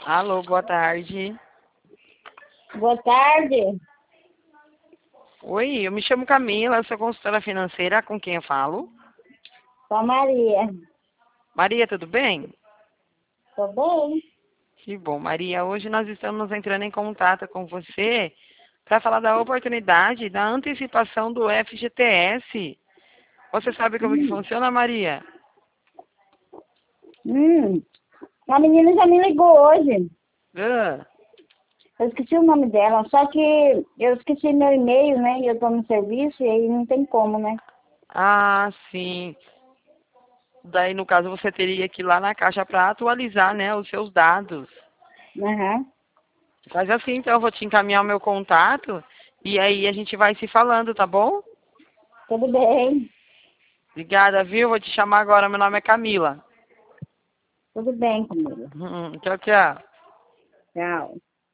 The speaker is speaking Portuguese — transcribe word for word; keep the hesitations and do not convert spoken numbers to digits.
Alô, boa tarde. Boa tarde. Oi, eu me chamo Camila, eu sou consultora financeira, com quem eu falo? Sou a Maria. Maria, tudo bem? Tô bem? Que bom, Maria. Hoje nós estamos entrando em contato com você para falar da oportunidade da antecipação do F G T S. Você sabe como que Hum. funciona, Maria? Hum. A menina já me ligou hoje. Ah, Eu esqueci o nome dela, só que eu esqueci meu e-mail, né? E eu tô no serviço e aí não tem como, né? ah, sim. Daí, no caso, você teria que ir lá na caixa para atualizar, né, os seus dados. Aham. Faz assim, então, eu vou te encaminhar o meu contato e aí a gente vai se falando, tá bom? Tudo bem. Obrigada, viu? Vou te chamar agora. Meu nome é Camila. Tudo bem comigo. Hum, tchau, tchau. Tchau.